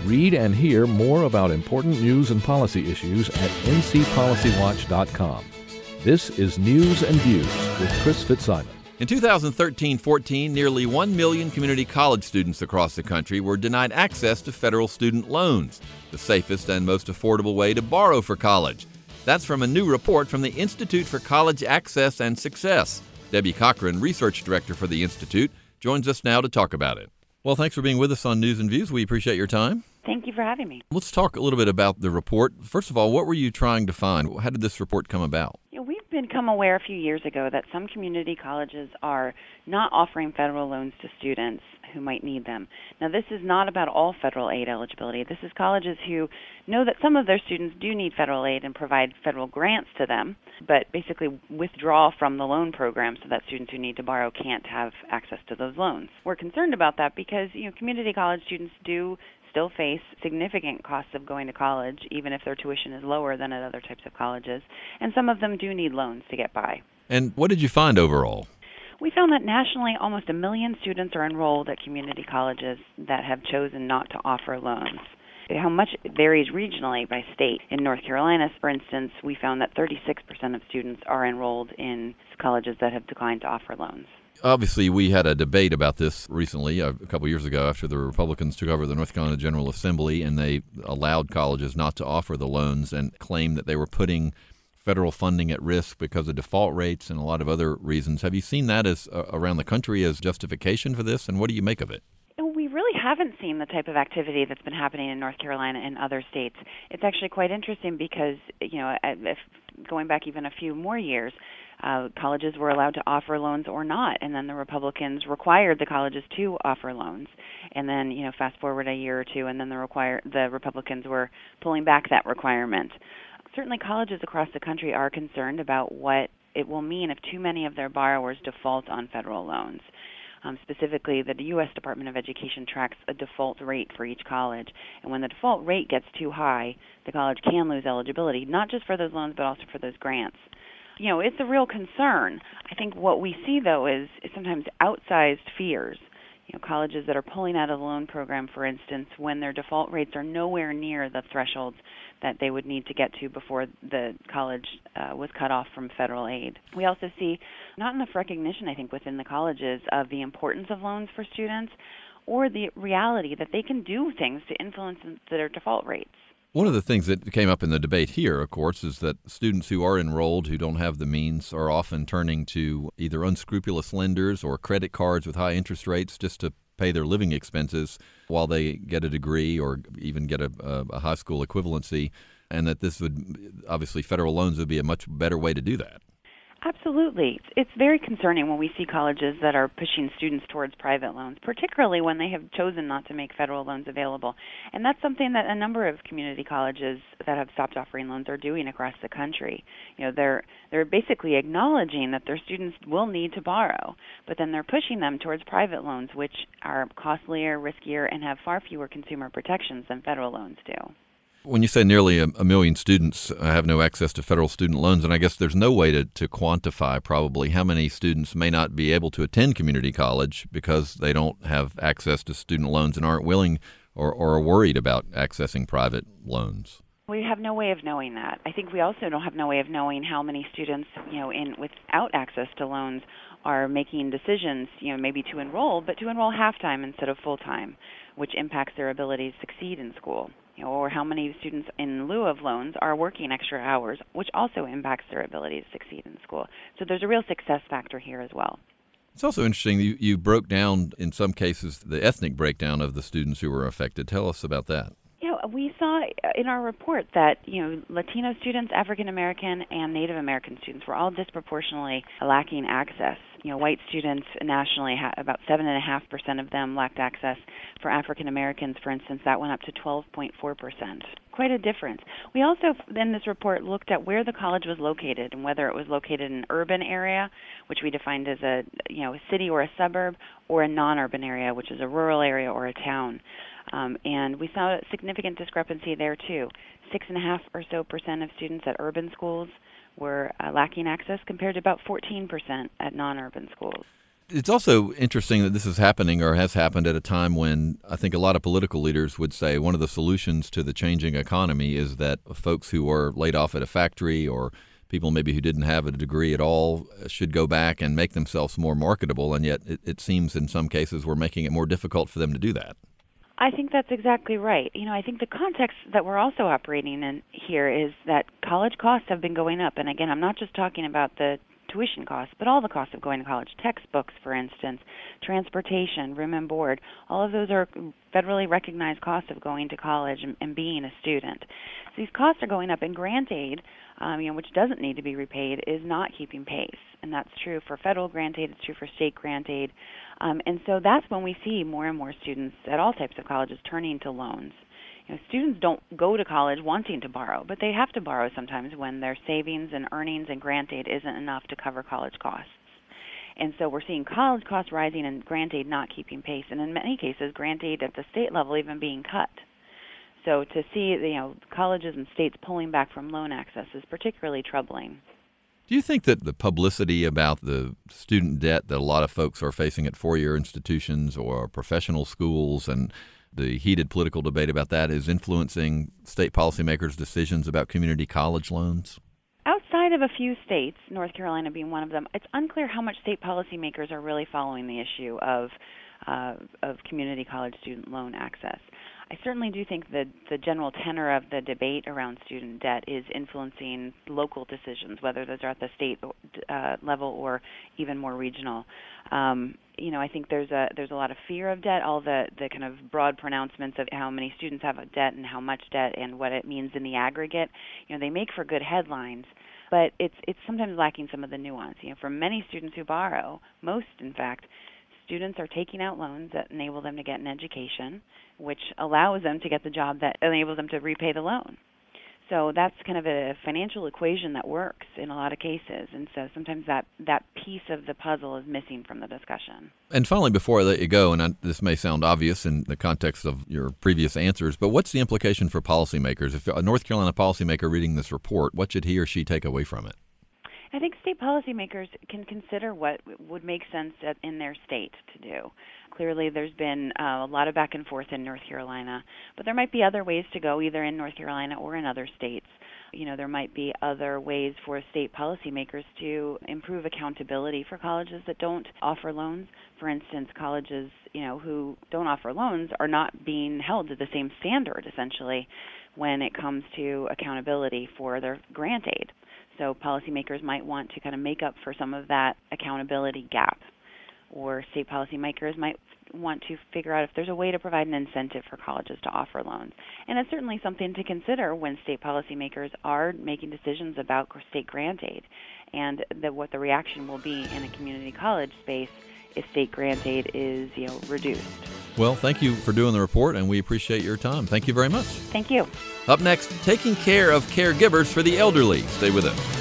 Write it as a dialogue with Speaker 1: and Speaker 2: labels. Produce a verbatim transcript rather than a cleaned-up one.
Speaker 1: Read and hear more about important news and policy issues at n c policy watch dot com. This is News and Views with Chris Fitzsimon.
Speaker 2: In two thousand thirteen fourteen, nearly one million community college students across the country were denied access to federal student loans, the safest and most affordable way to borrow for college. That's from a new report from the Institute for College Access and Success. Debbie Cochran, Research Director for the Institute, joins us now to talk about it. Well, thanks for being with us on News and Views. We appreciate your time.
Speaker 3: Thank you for having me.
Speaker 2: Let's talk a little bit about the report. First of all, what were you trying to find? How did this report come about?
Speaker 3: You know, we've become aware a few years ago that some community colleges are not offering federal loans to students who might need them. Now, this is not about all federal aid eligibility. This is colleges who know that some of their students do need federal aid and provide federal grants to them, but basically withdraw from the loan program so that students who need to borrow can't have access to those loans. We're concerned about that because, you know, community college students do still face significant costs of going to college, even if their tuition is lower than at other types of colleges, and some of them do need loans to get by.
Speaker 2: And what did you find overall?
Speaker 3: We found that nationally, almost a million students are enrolled at community colleges that have chosen not to offer loans. How much it varies regionally by state. In North Carolina, for instance, we found that thirty-six percent of students are enrolled in colleges that have declined to offer loans.
Speaker 2: Obviously, we had a debate about this recently, a couple years ago, after the Republicans took over the North Carolina General Assembly, and they allowed colleges not to offer the loans and claimed that they were putting federal funding at risk because of default rates and a lot of other reasons. Have you seen that as uh, around the country as justification for this, and what do you make of it?
Speaker 3: We really haven't seen the type of activity that's been happening in North Carolina and other states. It's actually quite interesting because, you know, if going back even a few more years, uh, colleges were allowed to offer loans or not, and then the Republicans required the colleges to offer loans. And then, you know, fast forward a year or two, and then the require the Republicans were pulling back that requirement. Certainly, colleges across the country are concerned about what it will mean if too many of their borrowers default on federal loans. Um, specifically, the U S Department of Education tracks a default rate for each college. And when the default rate gets too high, the college can lose eligibility, not just for those loans, but also for those grants. You know, it's a real concern. I think what we see, though, is, is sometimes outsized fears. You know, colleges that are pulling out of the loan program, for instance, when their default rates are nowhere near the thresholds that they would need to get to before the college uh, was cut off from federal aid. We also see not enough recognition, I think, within the colleges of the importance of loans for students or the reality that they can do things to influence their default rates.
Speaker 2: One of the things that came up in the debate here, of course, is that students who are enrolled who don't have the means are often turning to either unscrupulous lenders or credit cards with high interest rates just to pay their living expenses while they get a degree or even get a, a high school equivalency, and that this would, obviously, federal loans would be a much better way to do that.
Speaker 3: Absolutely. It's very concerning when we see colleges that are pushing students towards private loans, particularly when they have chosen not to make federal loans available. And that's something that a number of community colleges that have stopped offering loans are doing across the country. You know, they're they're basically acknowledging that their students will need to borrow, but then they're pushing them towards private loans, which are costlier, riskier, and have far fewer consumer protections than federal loans do.
Speaker 2: When you say nearly a, a million students have no access to federal student loans, and I guess there's no way to, to quantify probably how many students may not be able to attend community college because they don't have access to student loans and aren't willing or, or are worried about accessing private loans.
Speaker 3: We have no way of knowing that. I think we also don't have no way of knowing how many students, you know, in without access to loans are making decisions, you know, maybe to enroll, but to enroll half-time instead of full-time, which impacts their ability to succeed in school. You know, or how many students in lieu of loans are working extra hours, which also impacts their ability to succeed in school. So there's a real success factor here as well.
Speaker 2: It's also interesting you, you broke down, in some cases, the ethnic breakdown of the students who were affected. Tell us about that.
Speaker 3: You know, we saw in our report that, you know, Latino students, African American, and Native American students were all disproportionately lacking access. You know, white students nationally, ha- about seven point five percent of them lacked access. For African Americans, for instance, that went up to twelve point four percent. Quite a difference. We also, in this report, looked at where the college was located and whether it was located in an urban area, which we defined as a, you know, a city or a suburb, or a non-urban area, which is a rural area or a town. Um, and we saw a significant discrepancy there, too. Six and a half or so percent of students at urban schools were uh, lacking access compared to about fourteen percent at non-urban schools.
Speaker 2: It's also interesting that this is happening or has happened at a time when I think a lot of political leaders would say one of the solutions to the changing economy is that folks who are laid off at a factory or people maybe who didn't have a degree at all should go back and make themselves more marketable, and yet it, it seems in some cases we're making it more difficult for them to do that.
Speaker 3: I think that's exactly right. You know, I think the context that we're also operating in here is that college costs have been going up. And again, I'm not just talking about the tuition costs, but all the costs of going to college. Textbooks, for instance, transportation, room and board, all of those are federally recognized costs of going to college and, and being a student. So these costs are going up, and grant aid, um, you know, which doesn't need to be repaid, is not keeping pace. And that's true for federal grant aid, it's true for state grant aid. Um, and so that's when we see more and more students at all types of colleges turning to loans. You know, students don't go to college wanting to borrow, but they have to borrow sometimes when their savings and earnings and grant aid isn't enough to cover college costs. And so we're seeing college costs rising and grant aid not keeping pace, and in many cases, grant aid at the state level even being cut. So to see, you know, colleges and states pulling back from loan access is particularly troubling.
Speaker 2: Do you think that the publicity about the student debt that a lot of folks are facing at four-year institutions or professional schools and the heated political debate about that is influencing state policymakers' decisions about community college loans?
Speaker 3: Outside of a few states, North Carolina being one of them, it's unclear how much state policymakers are really following the issue of uh, of community college student loan access. I certainly do think that the general tenor of the debate around student debt is influencing local decisions, whether those are at the state uh, level or even more regional. Um, you know, I think there's a there's a lot of fear of debt. All the, the kind of broad pronouncements of how many students have a debt and how much debt and what it means in the aggregate, you know, they make for good headlines. But it's it's sometimes lacking some of the nuance. You know, for many students who borrow, most in fact, students are taking out loans that enable them to get an education, which allows them to get the job that enables them to repay the loan. So that's kind of a financial equation that works in a lot of cases. And so sometimes that, that piece of the puzzle is missing from the discussion.
Speaker 2: And finally, before I let you go, and I, this may sound obvious in the context of your previous answers, but what's the implication for policymakers? If a North Carolina policymaker reading this report, what should he or she take away from it?
Speaker 3: I think state policymakers can consider what would make sense at, in their state to do. Clearly, there's been uh, a lot of back and forth in North Carolina, but there might be other ways to go, either in North Carolina or in other states. You know, there might be other ways for state policymakers to improve accountability for colleges that don't offer loans. For instance, colleges, you know, who don't offer loans are not being held to the same standard, essentially, when it comes to accountability for their grant aid. So policymakers might want to kind of make up for some of that accountability gap. Or state policymakers might want to figure out if there's a way to provide an incentive for colleges to offer loans. And it's certainly something to consider when state policymakers are making decisions about state grant aid, and the, what the reaction will be in a community college space if state grant aid is, you know, reduced.
Speaker 2: Well, thank you for doing the report, and we appreciate your time. Thank you very much.
Speaker 3: Thank you.
Speaker 2: Up next, taking care of caregivers for the elderly. Stay with us.